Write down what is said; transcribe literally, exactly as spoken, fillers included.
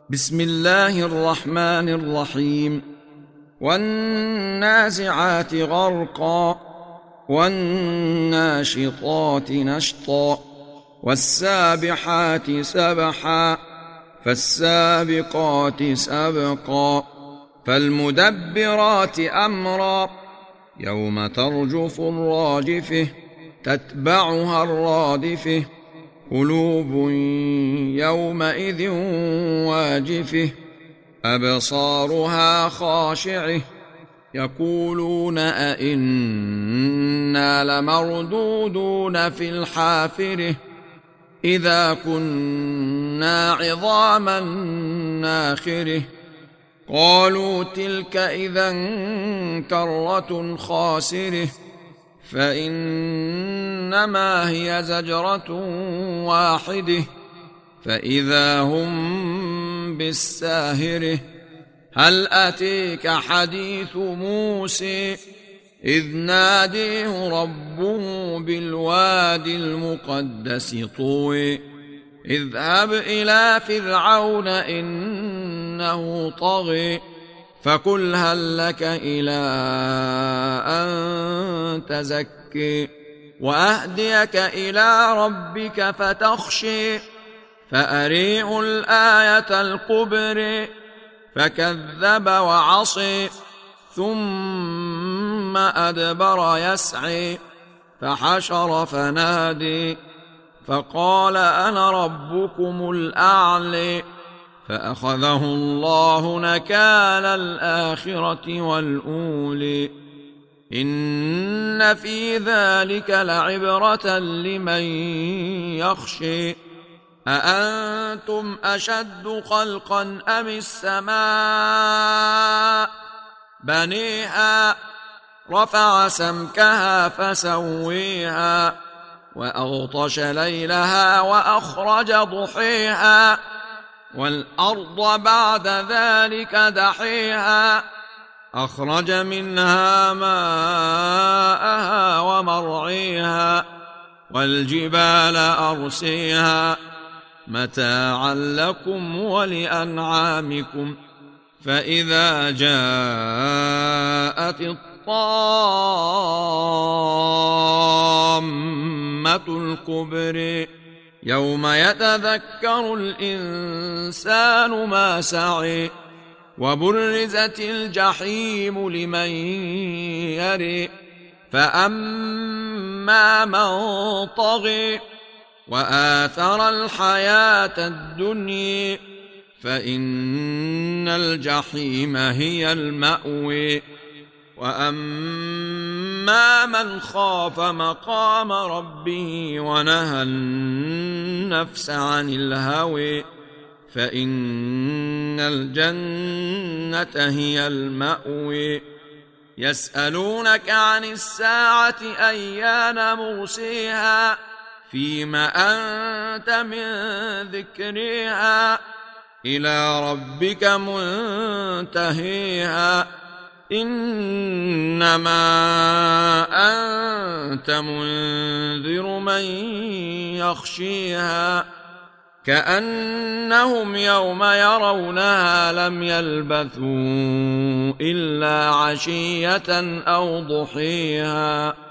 بسم الله الرحمن الرحيم. والنازعات غرقا والناشطات نشطا والسابحات سبحا فالسابقات سبقا فالمدبرات أمرا يوم ترجف الراجفة تتبعها الرادفة قلوب يومئذ واجفة أبصارها خاشعة يقولون أئنا لمردودون في الحافرة إذا كنا عظاما ناخرة قالوا تلك إذا كرة خاسرة فإنما هي زجرة واحدة فإذا هم بالساهرة هل أتيك حديث موسى إذ ناديه ربه بالوادي المقدس طوى اذهب إلى فرعون إنه طغى فقل هل لك إلى أن تزكي وأهديك إلى ربك فتخشي فأريه الآية الكبرى فكذب وعصي ثم أدبر يسعي فحشر فنادي فقال أنا ربكم الأعلى فأخذه الله نكال الآخرة والأولى إن في ذلك لعبرة لمن يخشى أأنتم أشد خلقا أم السماء بنيها رفع سمكها فسويها وأغطش ليلها وأخرج ضحيها والأرض بعد ذلك دحيها أخرج منها ماءها ومرعيها والجبال أرسيها متاعا لكم ولأنعامكم فإذا جاءت الطامة الكبرى يوم يتذكر الإنسان ما سعى وبرزت الجحيم لمن يرى فأما من طغى وآثر الحياة الدنيا فإن الجحيم هي المأوى وأما من خاف مقام ربه ونهى النفس عن الهوى فإن الجنة هي المأوى يسألونك عن الساعة أيان مرسيها فيم أنت من ذكرها إلى ربك منتهيها إنما أنت منذر من يخشيها كأنهم يوم يرونها لم يلبثوا إلا عشية أو ضحيها